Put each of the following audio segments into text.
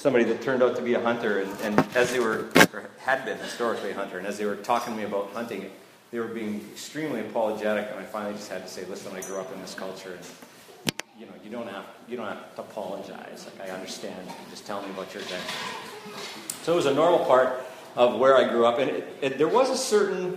somebody that turned out to be a hunter, and as they were, or had been historically a hunter, and as they were talking to me about hunting, they were being extremely apologetic, and I finally just had to say, listen, I grew up in this culture, and you don't have to apologize. Like, I understand. You can just tell me about your adventure. So it was a normal part of where I grew up, and there was a certain,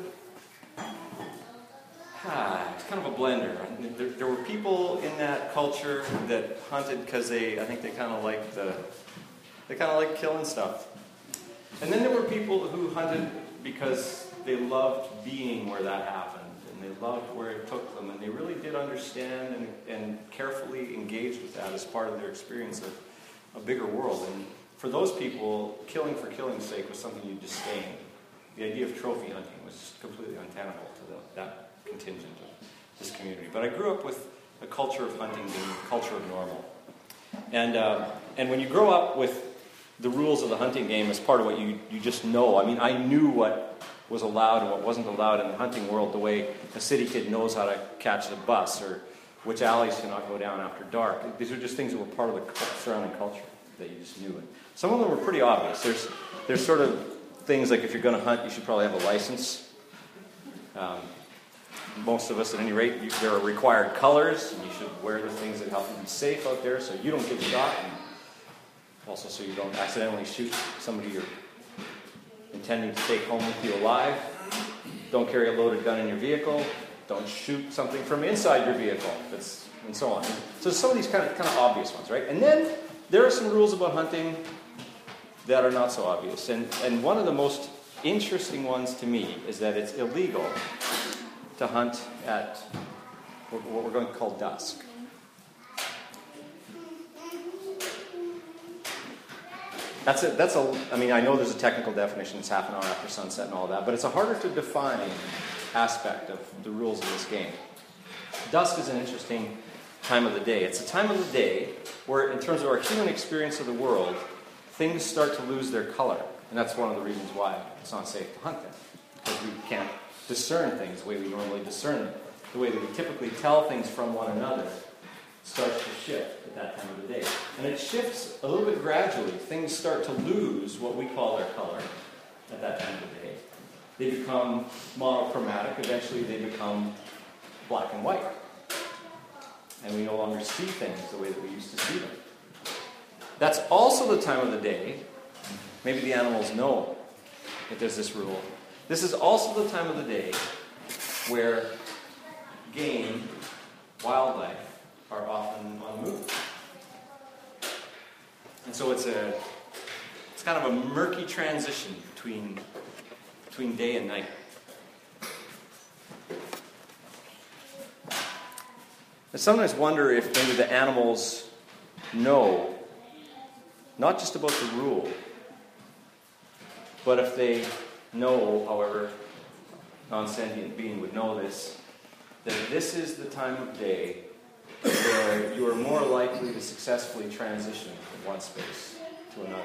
it's kind of a blender. There were people in that culture that hunted because I think they kind of liked killing stuff. And then there were people who hunted because they loved being where that happened, and they loved where it took them, and they really did understand and carefully engaged with that as part of their experience of a bigger world. And for those people, killing for killing's sake was something you disdained. The idea of trophy hunting was just completely untenable to that contingent of this community. But I grew up with a culture of hunting being a culture of normal. And when you grow up with the rules of the hunting game as part of what you just know, I mean, I knew what was allowed and what wasn't allowed in the hunting world the way a city kid knows how to catch the bus or which alleys to not go down after dark. These are just things that were part of the surrounding culture that you just knew. And some of them were pretty obvious. There's sort of things like if you're going to hunt, you should probably have a license. Most of us, at any rate, there are required colors, and you should wear the things that help you be safe out there so you don't get shot, and also so you don't accidentally shoot somebody you're intending to take home with you alive. Don't carry a loaded gun in your vehicle. Don't shoot something from inside your vehicle, and so on. So some of these kind of obvious ones, right? And then there are some rules about hunting that are not so obvious. And one of the most interesting ones to me is that it's illegal to hunt at what we're going to call dusk. I mean, I know there's a technical definition, it's half an hour after sunset and all that, but it's a harder to define aspect of the rules of this game. Dusk is an interesting time of the day. It's a time of the day where, in terms of our human experience of the world, things start to lose their color. And that's one of the reasons why it's not safe to hunt them. Because we can't discern things the way we normally discern them. The way that we typically tell things from one another starts to shift at that time of the day. And it shifts a little bit gradually. Things start to lose what we call their color at that time of the day. They become monochromatic. Eventually they become black and white. And we no longer see things the way that we used to see them. That's also the time of the day, maybe the animals know that there's this rule. This is also the time of the day where game, wildlife, are often on the move. And so it's kind of a murky transition between day and night. I sometimes wonder if maybe the animals know not just about the rule, but if they know, however, non-sentient being would know this, that this is the time of day where you are more likely to successfully transition from one space to another.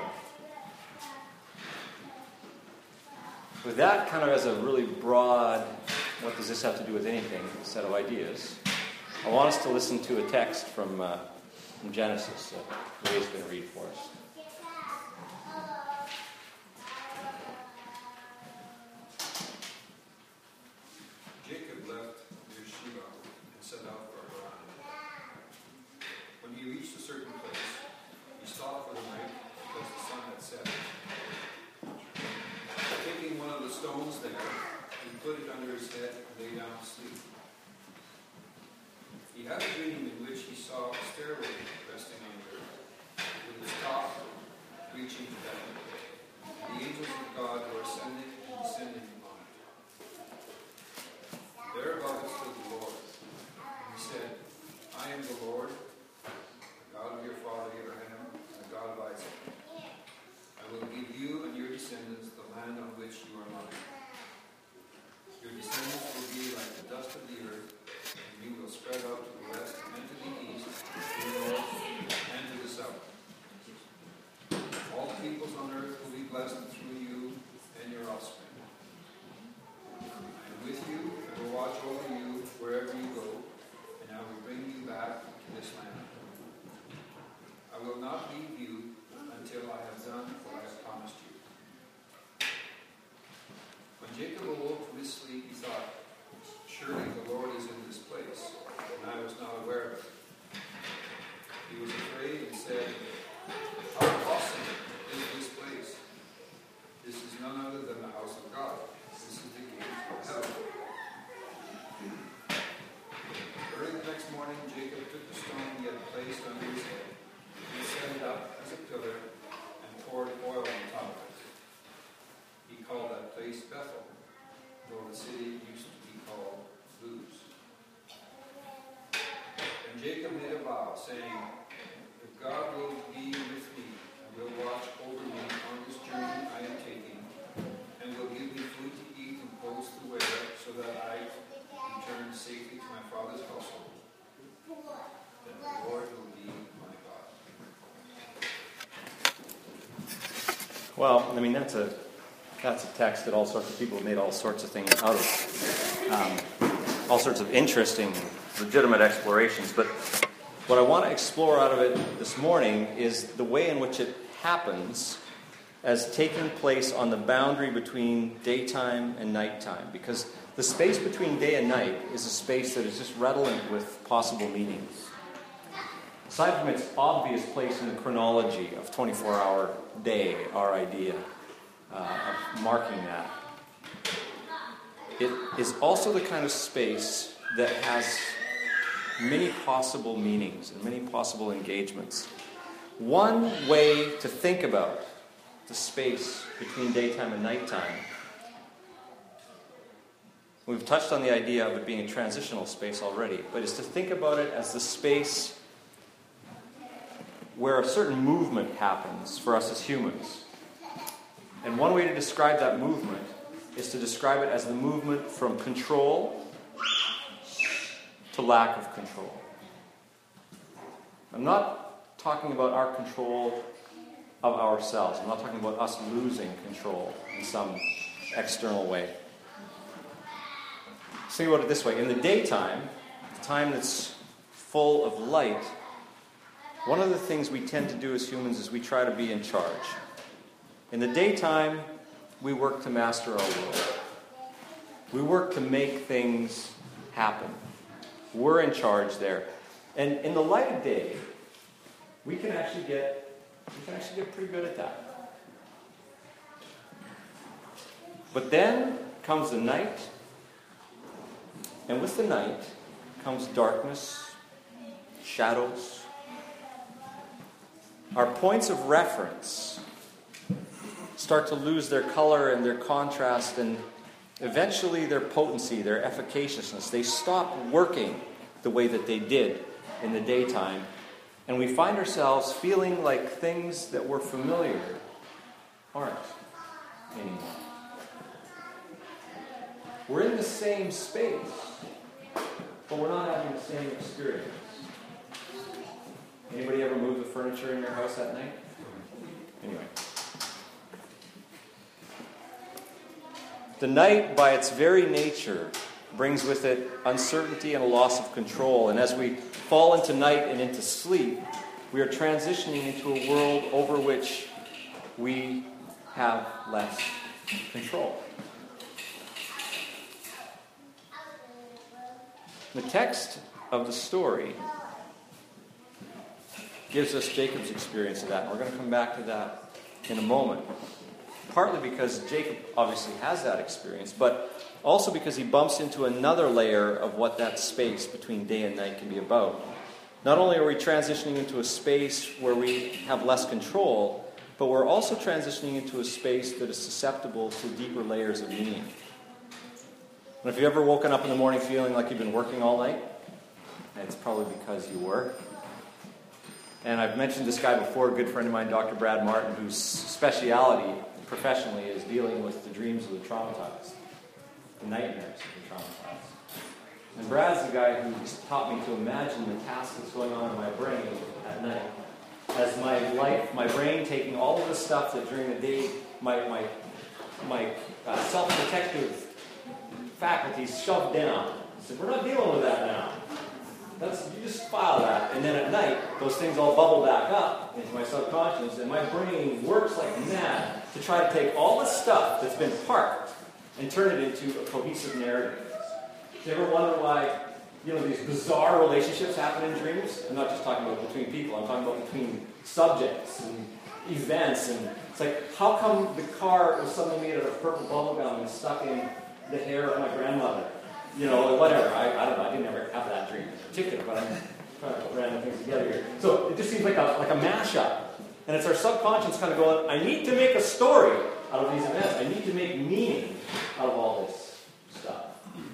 With that kind of as a really broad, what does this have to do with anything, set of ideas, I want us to listen to a text from Genesis that Ray's going to read for us. Jacob left Beersheba and set out for Haran. When he reached a certain place, he stopped for the night because the sun had set. Taking one of the stones there, he put it under his head and lay down to sleep. He had a dream in which he saw a stairway resting on the earth, with its top reaching to heaven. The angels of God were ascending and descending on it. There above it stood the Lord, and he said, I am the Lord, the God of your father Abraham, and the God of Isaac. I will give you and your descendants the land on which you are lying. Your descendants will be like the dust of the earth, and you will spread out to the west and to the east, to the north and to the south. All peoples on earth will be blessed through you and your offspring. I am with you, and will watch over you wherever you go, and I will bring you back to this land. I will not leave you until I have Well, I mean, that's a text that all sorts of people have made all sorts of things out of. All sorts of interesting, legitimate explorations. But what I want to explore out of it this morning is the way in which it happens as taking place on the boundary between daytime and nighttime. Because the space between day and night is a space that is just redolent with possible meanings. Aside from its obvious place in the chronology of 24-hour day, our idea of marking that, it is also the kind of space that has many possible meanings and many possible engagements. One way to think about the space between daytime and nighttime, we've touched on the idea of it being a transitional space already, but is to think about it as the space where a certain movement happens for us as humans. And one way to describe that movement is to describe it as the movement from control to lack of control. I'm not talking about our control of ourselves. I'm not talking about us losing control in some external way. Think about it this way. In the daytime, the time that's full of light, one of the things we tend to do as humans is we try to be in charge. In the daytime, we work to master our world. We work to make things happen. We're in charge there. And in the light of day, we can actually get pretty good at that. But then comes the night, and with the night comes darkness, shadows. Our points of reference start to lose their color and their contrast and eventually their potency, their efficaciousness. They stop working the way that they did in the daytime, and we find ourselves feeling like things that were familiar aren't anymore. We're in the same space, but we're not having the same experience. Anybody ever move the furniture in your house at night? Anyway. The night, by its very nature, brings with it uncertainty and a loss of control. And as we fall into night and into sleep, we are transitioning into a world over which we have less control. The text of the story gives us Jacob's experience of that. And we're going to come back to that in a moment. Partly because Jacob obviously has that experience, but also because he bumps into another layer of what that space between day and night can be about. Not only are we transitioning into a space where we have less control, but we're also transitioning into a space that is susceptible to deeper layers of meaning. And if you've ever woken up in the morning feeling like you've been working all night, it's probably because you were. And I've mentioned this guy before, a good friend of mine, Dr. Brad Martin, whose speciality professionally is dealing with the dreams of the traumatized, the nightmares of the traumatized. And Brad's the guy who's taught me to imagine the task that's going on in my brain at night. As my brain taking all of the stuff that during the day, my self-protective faculties shoved down. I said, we're not dealing with that now. You just file that, and then at night, those things all bubble back up into my subconscious, and my brain works like mad to try to take all the stuff that's been parked and turn it into a cohesive narrative. Do you ever wonder why, these bizarre relationships happen in dreams? I'm not just talking about between people, I'm talking about between subjects and events, and it's like, how come the car was suddenly made out of purple bubblegum and stuck in the hair of my grandmother? Whatever. I don't know. I didn't ever have that dream in particular, but I'm trying to put random things together here. So it just seems like a mashup. And it's our subconscious kind of going, I need to make a story out of these events. I need to make meaning out of all this stuff.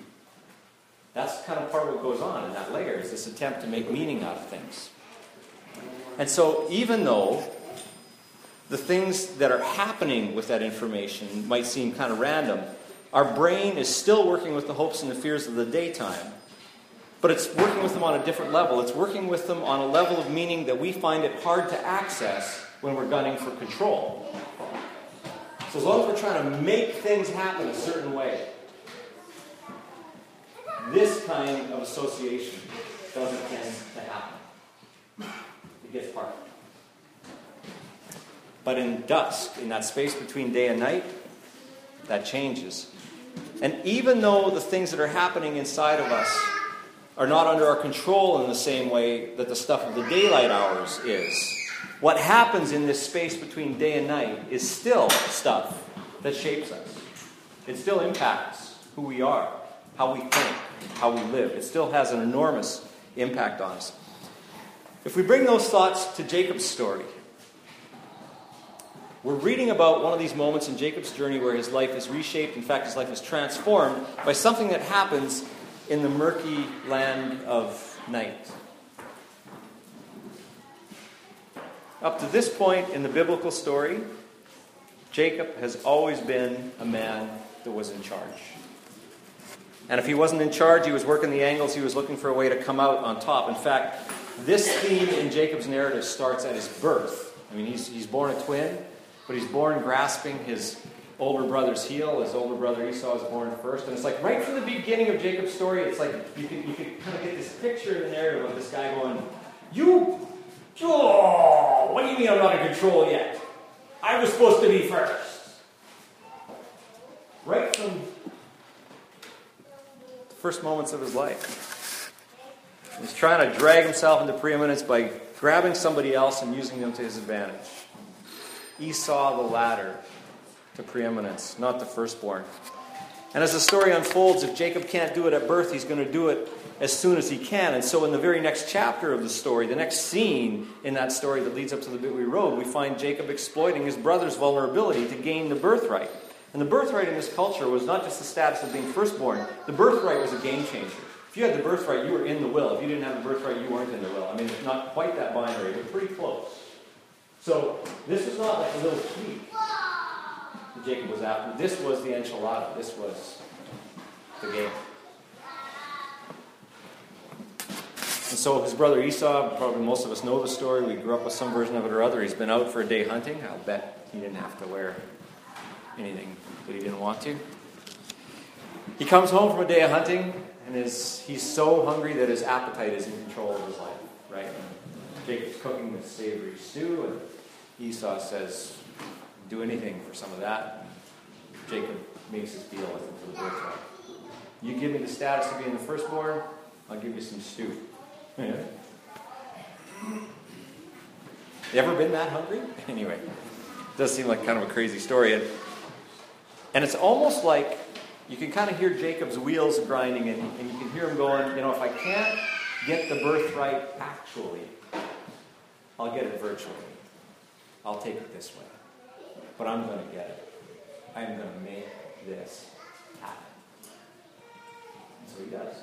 That's kind of part of what goes on in that layer, is this attempt to make meaning out of things. And so even though the things that are happening with that information might seem kind of random, our brain is still working with the hopes and the fears of the daytime, but it's working with them on a different level. It's working with them on a level of meaning that we find it hard to access when we're gunning for control. So as long as we're trying to make things happen a certain way, this kind of association doesn't tend to happen. It gets parked. But in dusk, in that space between day and night, that changes. And even though the things that are happening inside of us are not under our control in the same way that the stuff of the daylight hours is, what happens in this space between day and night is still stuff that shapes us. It still impacts who we are, how we think, how we live. It still has an enormous impact on us. If we bring those thoughts to Jacob's story, we're reading about one of these moments in Jacob's journey where his life is reshaped. In fact, his life is transformed by something that happens in the murky land of night. Up to this point in the biblical story, Jacob has always been a man that was in charge. And if he wasn't in charge, he was working the angles, he was looking for a way to come out on top. In fact, this theme in Jacob's narrative starts at his birth. I mean, he's born a twin, but he's born grasping his older brother's heel. His older brother Esau is born first. And it's like right from the beginning of Jacob's story, it's like you can kind of get this picture in the narrative of this guy going, what do you mean I'm not in control yet? I was supposed to be first. Right from the first moments of his life. He's trying to drag himself into preeminence by grabbing somebody else and using them to his advantage. Esau the ladder to preeminence, not the firstborn. And as the story unfolds, if Jacob can't do it at birth, he's going to do it as soon as he can. And so in the very next chapter of the story, the next scene in that story that leads up to the bit we wrote, we find Jacob exploiting his brother's vulnerability to gain the birthright. And the birthright in this culture was not just the status of being firstborn. The birthright was a game changer. If you had the birthright, you were in the will. If you didn't have the birthright, you weren't in the will. I mean, it's not quite that binary, but pretty close. So this is not like a little tweak that Jacob was after. This was the enchilada. This was the game. And so his brother Esau, probably most of us know the story. We grew up with some version of it or other. He's been out for a day hunting. I'll bet he didn't have to wear anything that he didn't want to. He comes home from a day of hunting, and he's so hungry that his appetite is in control of his life, right? And Jacob's cooking this savory stew, and Esau says, do anything for some of that. Jacob makes his deal with him for the birthright. You give me the status of being the firstborn, I'll give you some stew. Yeah. You ever been that hungry? Anyway, it does seem like kind of a crazy story. And it's almost like you can kind of hear Jacob's wheels grinding, and you can hear him going, if I can't get the birthright actually, I'll get it virtually. I'll take it this way. But I'm going to get it. I'm going to make this happen. So he does.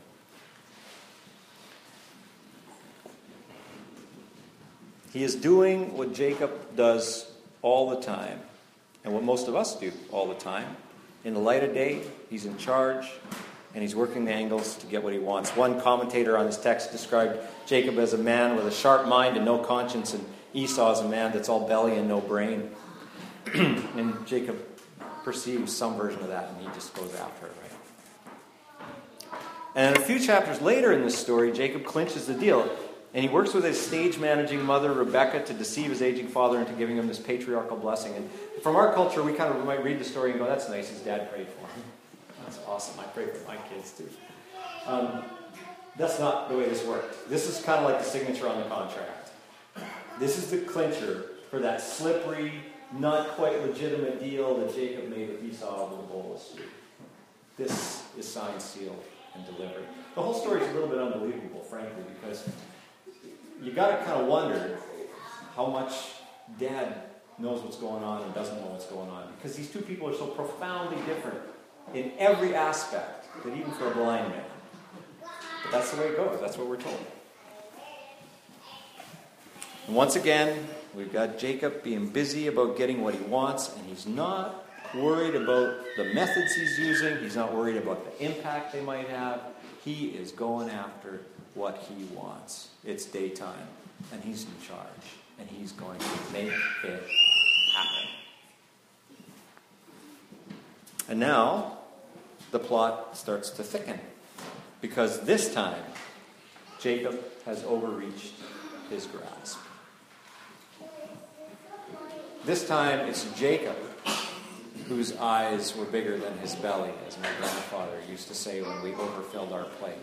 He is doing what Jacob does all the time, and what most of us do all the time. In the light of day, he's in charge, and he's working the angles to get what he wants. One commentator on this text described Jacob as a man with a sharp mind and no conscience, and Esau as a man that's all belly and no brain. And Jacob perceives some version of that, and he just goes after it, right? And a few chapters later in this story, Jacob clinches the deal. And he works with his stage-managing mother, Rebecca, to deceive his aging father into giving him this patriarchal blessing. And from our culture, we might read the story and go, that's nice, his dad prayed for him. That's awesome, I pray for my kids too. That's not the way this worked. This is kind of like the signature on the contract. This is the clincher for that slippery, not quite legitimate deal that Jacob made with Esau over the bowl of stew. This is signed, sealed, and delivered. The whole story is a little bit unbelievable, frankly, because you got to kind of wonder how much Dad knows what's going on and doesn't know what's going on. Because these two people are so profoundly different in every aspect that even for a blind man. But that's the way it goes. That's what we're told. And once again, we've got Jacob being busy about getting what he wants, and he's not worried about the methods he's using. He's not worried about the impact they might have. He is going after what he wants. It's daytime, and he's in charge, and he's going to make it happen. And now the plot starts to thicken, because this time Jacob has overreached his grasp. This time it's Jacob whose eyes were bigger than his belly, as my grandfather used to say when we overfilled our plate.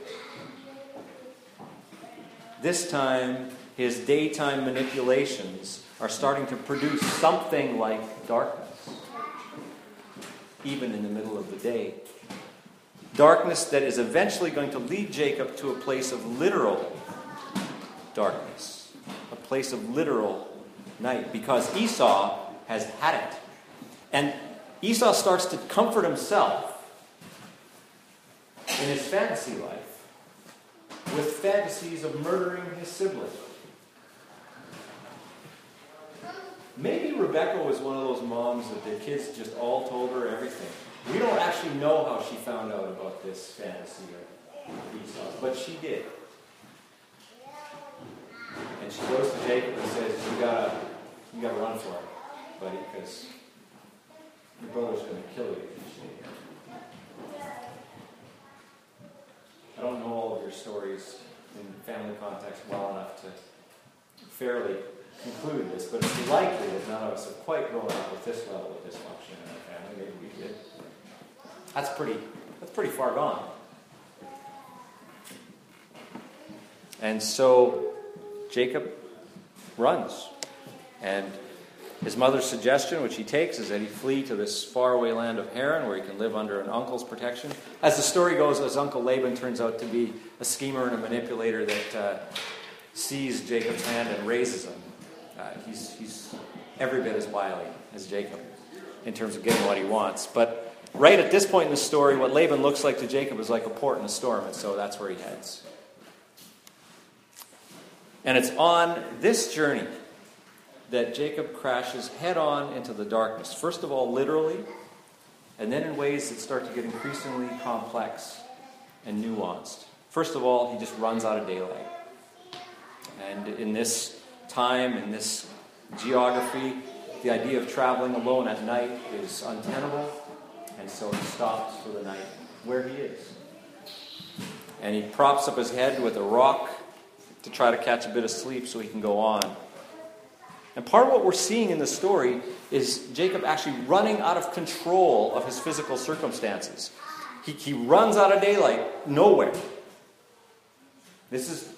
This time his daytime manipulations are starting to produce something like darkness, even in the middle of the day. Darkness that is eventually going to lead Jacob to a place of literal darkness, a place of literal night, because Esau has had it. And Esau starts to comfort himself in his fantasy life with fantasies of murdering his sibling. Maybe Rebecca was one of those moms that the kids just all told her everything. We don't actually know how she found out about this fantasy of Esau's, but she did. And she goes to Jacob and says, you gotta run for it, buddy, because your brother's going to kill you if you stay here. I don't know all of your stories in family context well enough to fairly conclude this, but it's likely that none of us have quite grown up with this level of dysfunction in our family. Maybe we did. That's pretty far gone. And so Jacob runs. And his mother's suggestion, which he takes, is that he flee to this faraway land of Haran, where he can live under an uncle's protection. As the story goes, his uncle Laban turns out to be a schemer and a manipulator that sees Jacob's hand and raises him. He's every bit as wily as Jacob in terms of getting what he wants. But right at this point in the story, what Laban looks like to Jacob is like a port in a storm, and so that's where he heads. And it's on this journey that Jacob crashes head-on into the darkness. First of all, literally, and then in ways that start to get increasingly complex and nuanced. First of all, he just runs out of daylight. And in this time, in this geography, the idea of traveling alone at night is untenable, and so he stops for the night where he is. And he props up his head with a rock to try to catch a bit of sleep so he can go on. And part of what we're seeing in the story is Jacob actually running out of control of his physical circumstances. He runs out of daylight nowhere. This is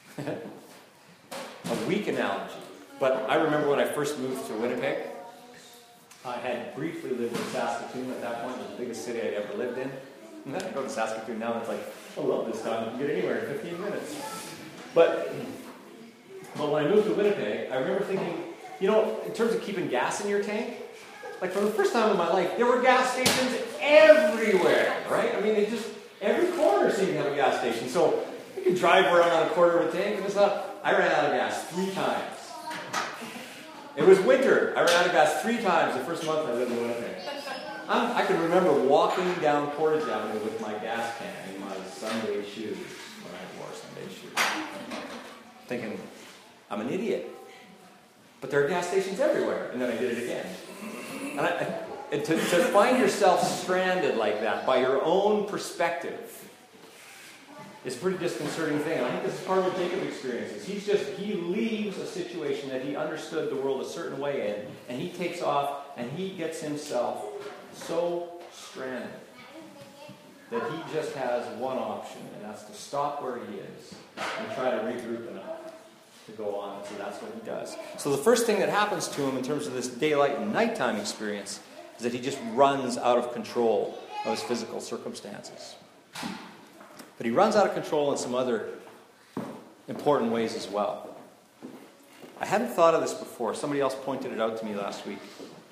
a weak analogy. But I remember when I first moved to Winnipeg, I had briefly lived in Saskatoon at that point. It was the biggest city I'd ever lived in. And then I go to Saskatoon now and it's like, I love this town. You can get anywhere in 15 minutes. But when I moved to Winnipeg, I remember thinking, in terms of keeping gas in your tank, like for the first time in my life, there were gas stations everywhere, right? I mean, every corner seemed to have a gas station. So you can drive around on a quarter of a tank and I ran out of gas 3 times. It was winter. I ran out of gas 3 times the first month I lived in Winnipeg. I can remember walking down Portage Avenue with my gas can in my Sunday shoes, when I wore Sunday shoes, thinking, I'm an idiot. But there are gas stations everywhere. And then I did it again. And to find yourself stranded like that by your own perspective is a pretty disconcerting thing. And I think this is part of what Jacob experiences. He leaves a situation that he understood the world a certain way in, and he takes off, and he gets himself so stranded that he just has one option, and that's to stop where he is and try to regroup enough to go on. So that's what he does. So the first thing that happens to him in terms of this daylight and nighttime experience is that he just runs out of control of his physical circumstances. But he runs out of control in some other important ways as well. I hadn't thought of this before. Somebody else pointed it out to me last week.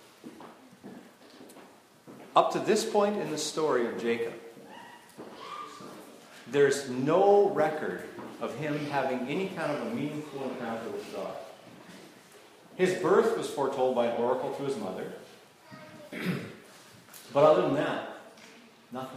Up to this point in the story of Jacob, there's no record of him having any kind of a meaningful encounter with God. His birth was foretold by an oracle to his mother. But other than that, nothing.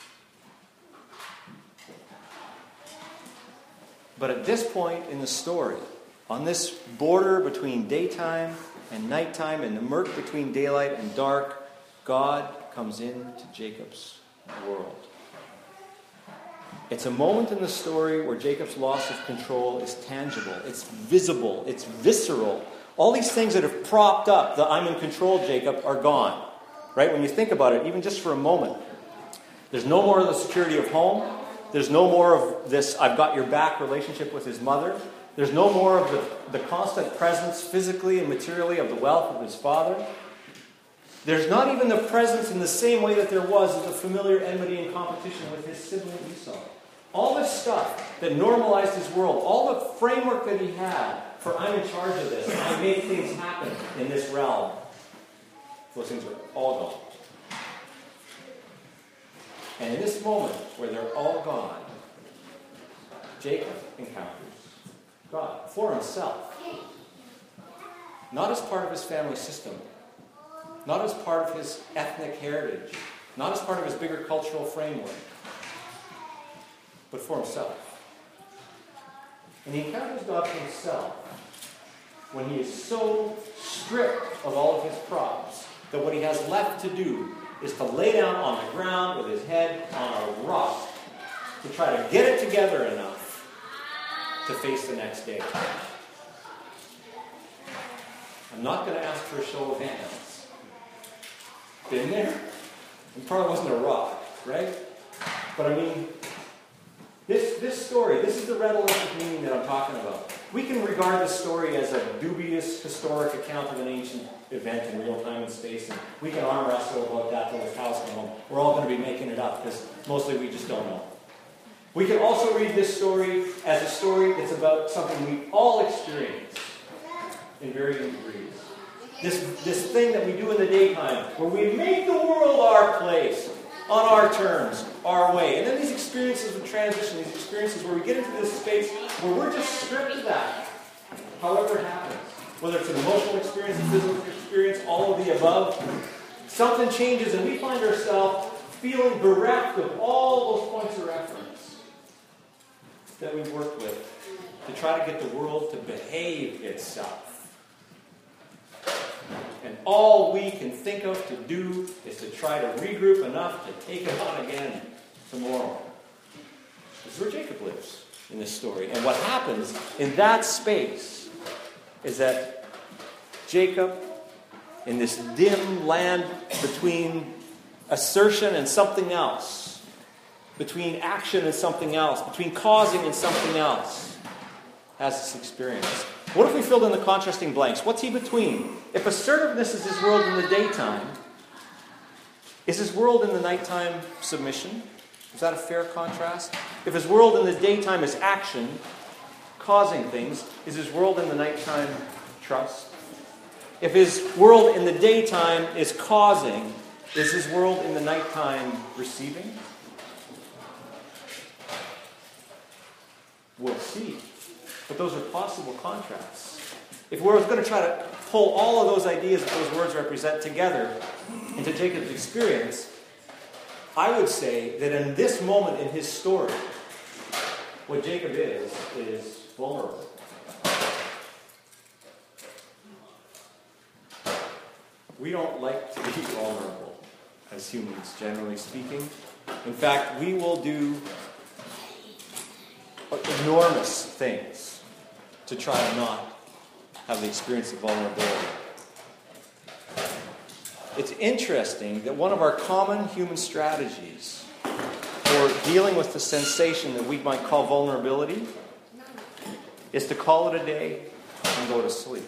But at this point in the story, on this border between daytime and nighttime, and the murk between daylight and dark, God comes into Jacob's world. It's a moment in the story where Jacob's loss of control is tangible, it's visible, it's visceral. All these things that have propped up the I'm in control Jacob are gone. Right? When you think about it, even just for a moment, there's no more of the security of home. There's no more of this I've got your back relationship with his mother. There's no more of the constant presence physically and materially of the wealth of his father. There's not even the presence in the same way that there was of the familiar enmity and competition with his sibling Esau. All this stuff that normalized his world, all the framework that he had for I'm in charge of this, I make things happen in this realm, those things are all gone. And in this moment where they're all gone, Jacob encounters God for himself. Not as part of his family system. Not as part of his ethnic heritage. Not as part of his bigger cultural framework. But for himself. And he encounters God for himself when he is so stripped of all of his props that what he has left to do is to lay down on the ground with his head on a rock to try to get it together enough to face the next day. I'm not going to ask for a show of hands. Been there? It probably wasn't a rock, right? But I mean, this story, this is the relative meaning that I'm talking about. We can regard this story as a dubious historic account of an ancient event in real time and space, and we can arm wrestle about that till the cows come home. We're all going to be making it up, because mostly we just don't know. We can also read this story as a story that's about something we all experience in varying degrees. This thing that we do in the daytime, where we make the world our place, on our terms, our way. And then these experiences of transition, these experiences where we get into this space where we're just stripped of that, however it happens. Whether it's an emotional experience, a physical experience, all of the above, something changes and we find ourselves feeling bereft of all those points of reference that we've worked with to try to get the world to behave itself. And all we can think of to do is to try to regroup enough to take it on again tomorrow. This is where Jacob lives in this story. And what happens in that space is that Jacob, in this dim land between assertion and something else, between action and something else, between causing and something else, has this experience. What if we filled in the contrasting blanks? What's he between? If assertiveness is his world in the daytime, is his world in the nighttime submission? Is that a fair contrast? If his world in the daytime is action, causing things, is his world in the nighttime trust? If his world in the daytime is causing, is his world in the nighttime receiving? We'll see. But those are possible contrasts. If we're going to try to pull all of those ideas that those words represent together into Jacob's experience, I would say that in this moment in his story, what Jacob is vulnerable. We don't like to be vulnerable as humans, generally speaking. In fact, we will do enormous things to try to not have the experience of vulnerability. It's interesting that one of our common human strategies for dealing with the sensation that we might call vulnerability is to call it a day and go to sleep.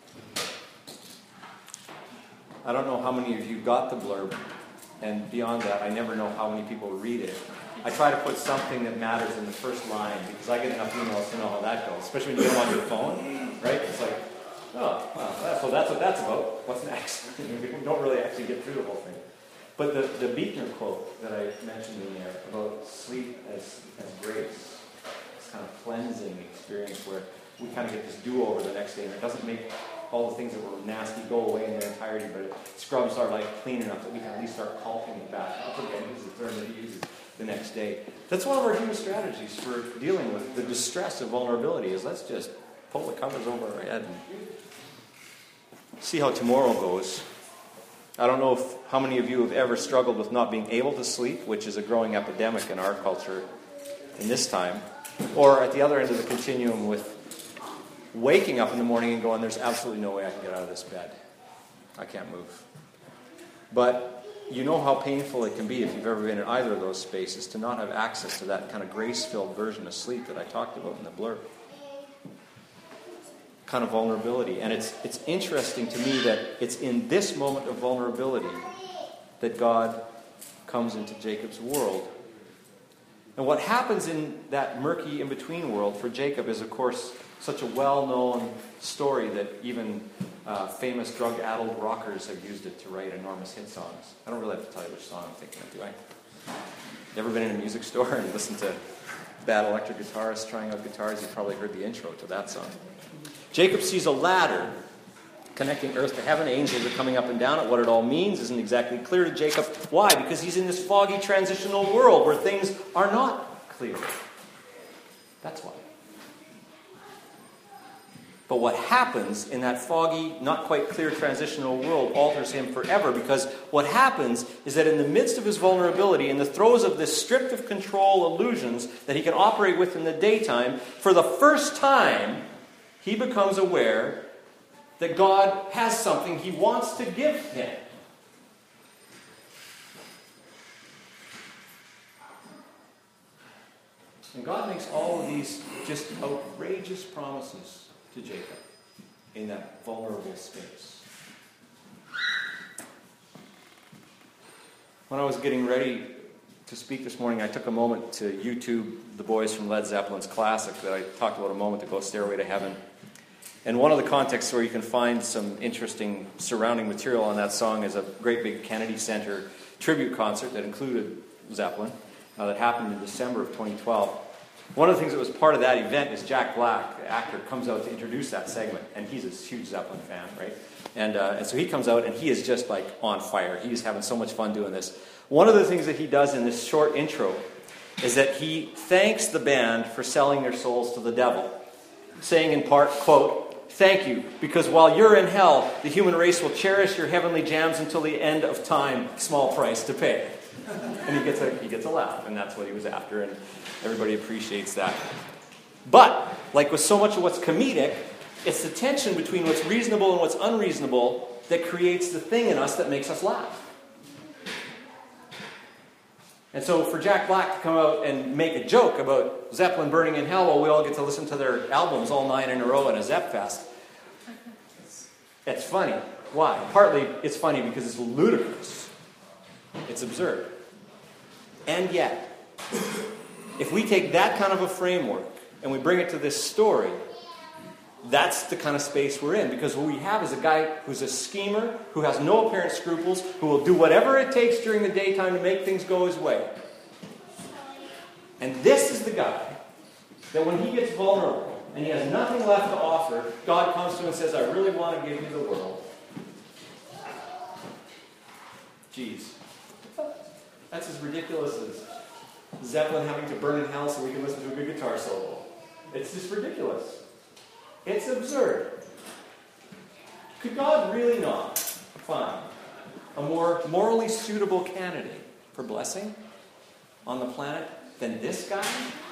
I don't know how many of you got the blurb, and beyond that, I never know how many people read it. I try to put something that matters in the first line because I get enough emails to know how that goes, especially when you get them on your phone, right? It's like, oh, wow, so that's what that's about. What's next? We don't really actually get through the whole thing. But the Beekner quote that I mentioned in there about sleep as grace, this kind of cleansing experience where we kind of get this do-over the next day, and it doesn't make all the things that were nasty go away in their entirety, but it scrubs our life clean enough that we can at least start caulking it back up again, is the term that he uses, the next day. That's one of our human strategies for dealing with the distress of vulnerability, is let's just pull the covers over our head and see how tomorrow goes. I don't know how many of you have ever struggled with not being able to sleep, which is a growing epidemic in our culture in this time. Or at the other end of the continuum with waking up in the morning and going, there's absolutely no way I can get out of this bed. I can't move. But you know how painful it can be if you've ever been in either of those spaces to not have access to that kind of grace-filled version of sleep that I talked about in the blurb. Kind of vulnerability. And it's interesting to me that it's in this moment of vulnerability that God comes into Jacob's world. And what happens in that murky in-between world for Jacob is, of course, such a well-known story that even famous drug-addled rockers have used it to write enormous hit songs. I don't really have to tell you which song I'm thinking of, do I? Never been in a music store and listened to bad electric guitarists trying out guitars? You've probably heard the intro to that song. Jacob sees a ladder connecting earth to heaven. Angels are coming up and down it. What it all means isn't exactly clear to Jacob. Why? Because he's in this foggy transitional world where things are not clear. That's why. But what happens in that foggy, not quite clear transitional world alters him forever, because what happens is that in the midst of his vulnerability, in the throes of this stripped of control illusions that he can operate with in the daytime, for the first time, he becomes aware that God has something he wants to give him. And God makes all of these just outrageous promises to Jacob in that vulnerable space. When I was getting ready to speak this morning, I took a moment to YouTube the boys from Led Zeppelin's classic that I talked about a moment ago, Stairway to Heaven. And one of the contexts where you can find some interesting surrounding material on that song is a great big Kennedy Center tribute concert that included Zeppelin that happened in December of 2012. One of the things that was part of that event is Jack Black, the actor, comes out to introduce that segment. And he's a huge Zeppelin fan, right? And so he comes out and he is just like on fire. He's having so much fun doing this. One of the things that he does in this short intro is that he thanks the band for selling their souls to the devil, saying in part, quote, "Thank you, because while you're in hell, the human race will cherish your heavenly jams until the end of time. Small price to pay." And he gets a laugh, and that's what he was after, and everybody appreciates that. But, like with so much of what's comedic, it's the tension between what's reasonable and what's unreasonable that creates the thing in us that makes us laugh. And so for Jack Black to come out and make a joke about Zeppelin burning in hell while we all get to listen to their albums all 9 in a row in a Zepp Fest, it's funny. Why? Partly it's funny because it's ludicrous. It's absurd. And yet, if we take that kind of a framework and we bring it to this story, that's the kind of space we're in. Because what we have is a guy who's a schemer, who has no apparent scruples, who will do whatever it takes during the daytime to make things go his way. And this is the guy that when he gets vulnerable and he has nothing left to offer, God comes to him and says, "I really want to give you the world." Jeez. That's as ridiculous as Zeppelin having to burn in hell so we can listen to a good guitar solo. It's just ridiculous. It's absurd. Could God really not find a more morally suitable candidate for blessing on the planet than this guy?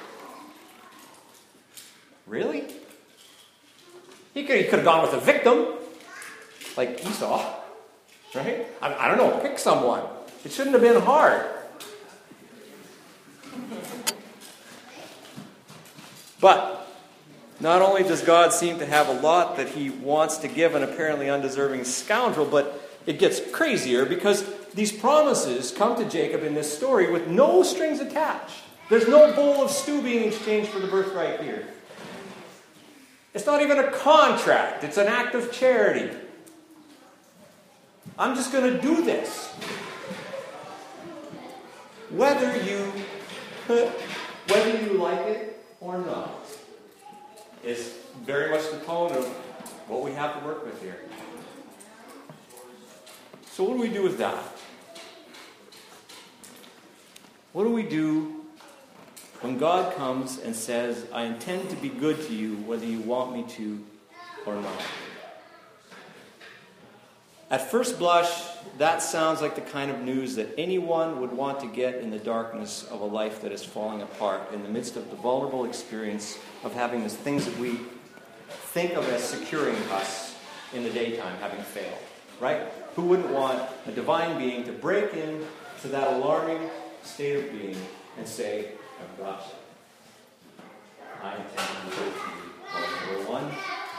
Really? He could have gone with a victim, like Esau, right? I don't know, pick someone. It shouldn't have been hard. But not only does God seem to have a lot that he wants to give an apparently undeserving scoundrel, but it gets crazier because these promises come to Jacob in this story with no strings attached. There's no bowl of stew being exchanged for the birthright here. It's not even a contract. It's an act of charity. I'm just going to do this. Whether you like it or not, is very much the tone of what we have to work with here. So what do we do with that? What do we do when God comes and says, "I intend to be good to you whether you want me to or not"? At first blush, that sounds like the kind of news that anyone would want to get in the darkness of a life that is falling apart, in the midst of the vulnerable experience of having the things that we think of as securing us in the daytime having failed. Right? Who wouldn't want a divine being to break in to that alarming state of being and say, I've got you. I intend to go to you. Number one,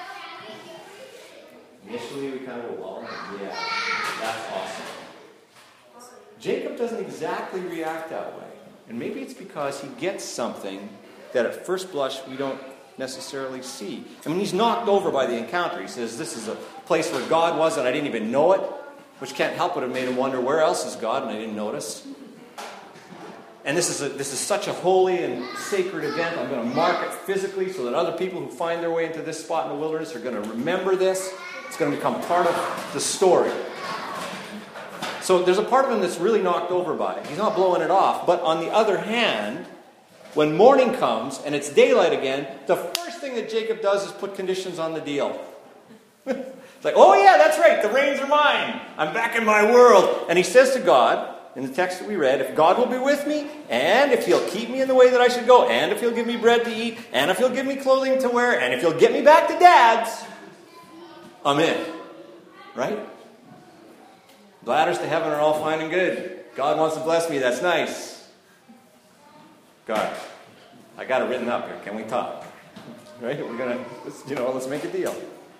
initially we kind of go, well, yeah, that's awesome. Jacob doesn't exactly react that way. And maybe it's because he gets something that at first blush we don't necessarily see. I mean, he's knocked over by the encounter. He says, this is a place where God was and I didn't even know it, which can't help but have made him wonder, where else is God and I didn't notice? And this is such a holy and sacred event. I'm going to mark it physically so that other people who find their way into this spot in the wilderness are going to remember this. It's going to become part of the story. So there's a part of him that's really knocked over by it. He's not blowing it off. But on the other hand, when morning comes and it's daylight again, the first thing that Jacob does is put conditions on the deal. It's like, oh yeah, that's right, the reins are mine. I'm back in my world. And he says to God, in the text that we read, if God will be with me, and if he'll keep me in the way that I should go, and if he'll give me bread to eat, and if he'll give me clothing to wear, and if he'll get me back to Dad's, I'm in. Right? Ladders to heaven are all fine and good. God wants to bless me, that's nice. God, I got it written up here. Can we talk? Right? We're going to, let's make a deal.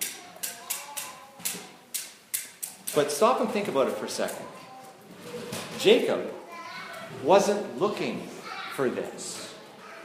But stop and think about it for a second. Jacob wasn't looking for this.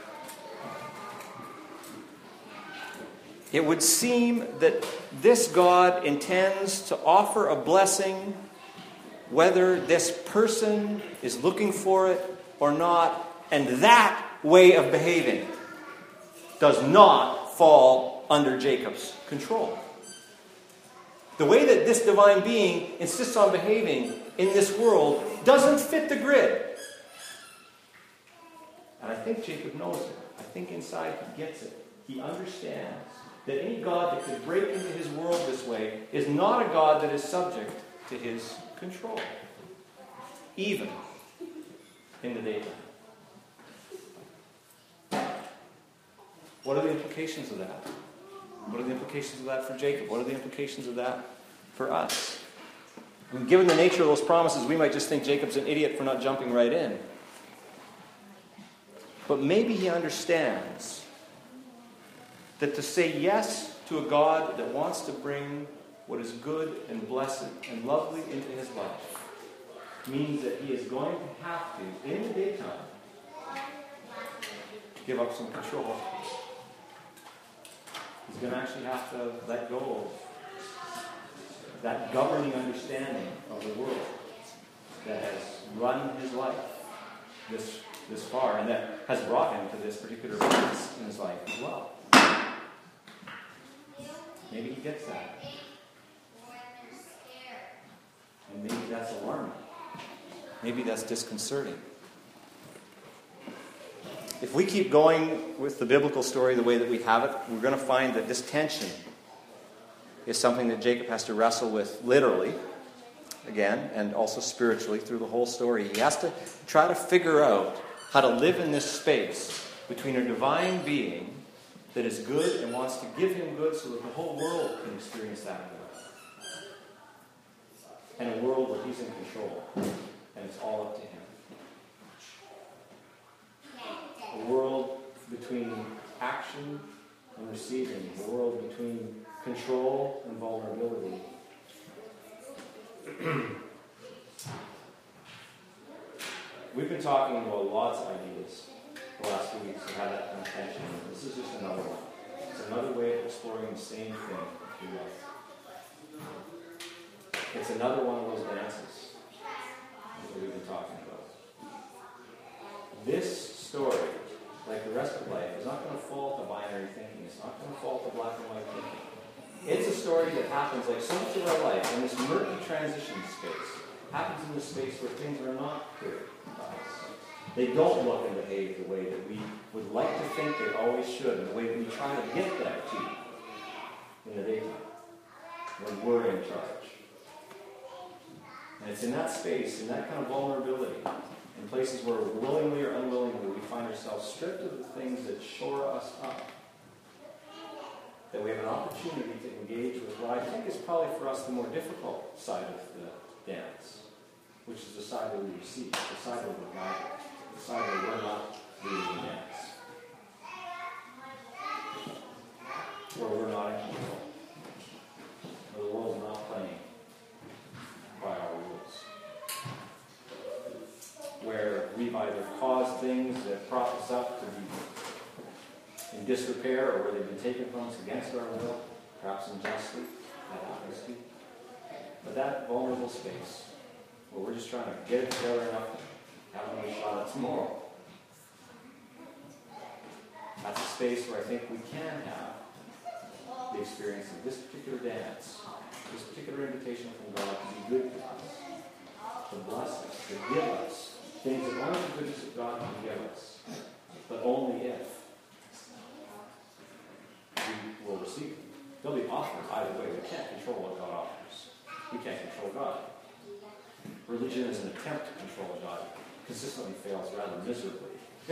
It would seem that this God intends to offer a blessing whether this person is looking for it or not, and that way of behaving does not fall under Jacob's control. The way that this divine being insists on behaving in this world doesn't fit the grid. And I think Jacob knows it. I think inside he gets it. He understands that any God that could break into his world this way is not a God that is subject to his control, even in the daytime. What are the implications of that? What are the implications of that for Jacob? What are the implications of that for us? And given the nature of those promises, we might just think Jacob's an idiot for not jumping right in. But maybe he understands that to say yes to a God that wants to bring what is good and blessed and lovely into his life means that he is going to have to, in the daytime, give up some control. He's going to actually have to let go of that governing understanding of the world that has run his life this far and that has brought him to this particular place in his life as well. Maybe he gets that. And maybe that's alarming. Maybe that's disconcerting. If we keep going with the biblical story the way that we have it, we're going to find that this tension is something that Jacob has to wrestle with literally, again, and also spiritually through the whole story. He has to try to figure out how to live in this space between a divine being that is good and wants to give him good so that the whole world can experience that good, and a world where he's in control and it's all up to him. A world between action and receiving. A world between control and vulnerability. We've been talking about lots of ideas the last few weeks of how that kind of tension. This is just another one. It's another way of exploring the same thing, if you will. It's another one of those dances that we've been talking about. This story, like the rest of life, is not going to fall to binary thinking. It's not going to fall to black and white thinking. It's a story that happens, like so much of our life, in this murky transition space. Happens in this space where things are not clear to us. They don't look and behave the way that we would like to think they always should, and the way that we try to get them to in the daytime, when we're in charge. And it's in that space, in that kind of vulnerability, in places where willingly or unwillingly we find ourselves stripped of the things that shore us up, that we have an opportunity to engage with what I think is probably for us the more difficult side of the dance, which is the side that we receive, the side where we're guided, the side where we're not leading the dance, where we're not in control, where the world's not playing by our rules, where we've either caused things that prop us up to be in disrepair, or where they've been taken from us against our will, perhaps unjustly. That happens too. But that vulnerable space, where we're just trying to get it together enough to have another shot at tomorrow, that's a space where I think we can have the experience of this particular dance, this particular invitation from God to be good to us, to bless us, to give us things that only the goodness of God can give us, but only if we will receive them. They'll be offered either way. We can't control what God offers. We can't control God. Religion is an attempt to control God. Consistently fails rather miserably.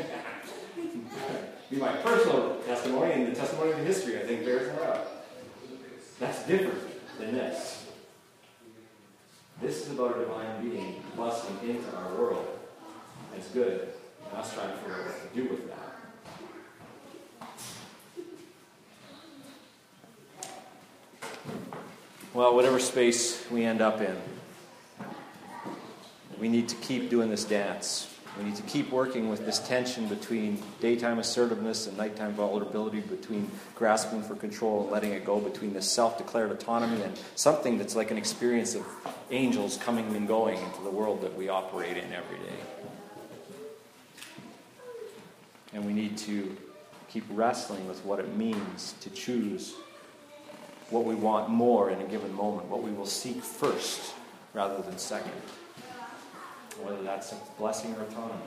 Be my personal testimony, and the testimony of history, I think, bears that out. That's different than this. This is about a divine being busting into our world. It's good, and us trying to figure out what to do with that. Well, whatever space we end up in, we need to keep doing this dance. We need to keep working with this tension between daytime assertiveness and nighttime vulnerability, between grasping for control and letting it go, between this self-declared autonomy and something that's like an experience of angels coming and going into the world that we operate in every day. And we need to keep wrestling with what it means to choose what we want more in a given moment, what we will seek first rather than second. Whether that's blessing or autonomy.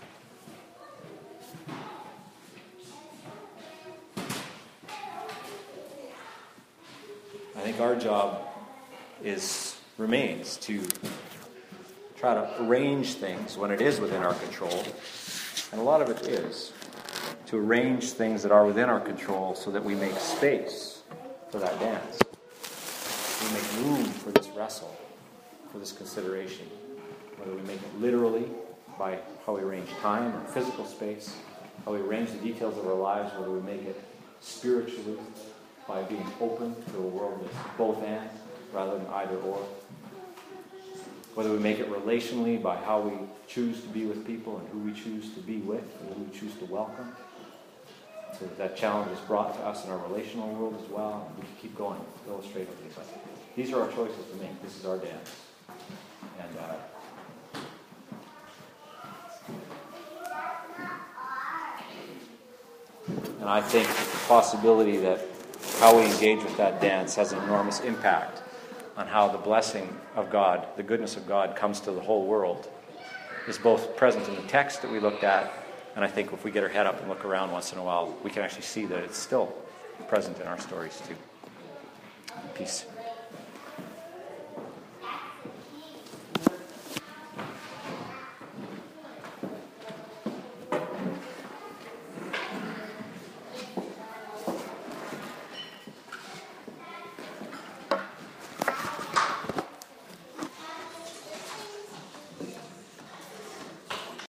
I think our job remains to try to arrange things when it is within our control, and a lot of it is, to arrange things that are within our control so that we make space for that dance. We make room for this wrestle, for this consideration. Whether we make it literally by how we arrange time or physical space, how we arrange the details of our lives, whether we make it spiritually by being open to a world that's both and rather than either or, whether we make it relationally by how we choose to be with people and who we choose to be with and who we choose to welcome. So that challenge is brought to us in our relational world as well. We can keep going illustratively, but these are our choices to make. This is our dance. And I think that the possibility that how we engage with that dance has an enormous impact on how the blessing of God, the goodness of God, comes to the whole world, is both present in the text that we looked at, and I think if we get our head up and look around once in a while, we can actually see that it's still present in our stories too. Peace.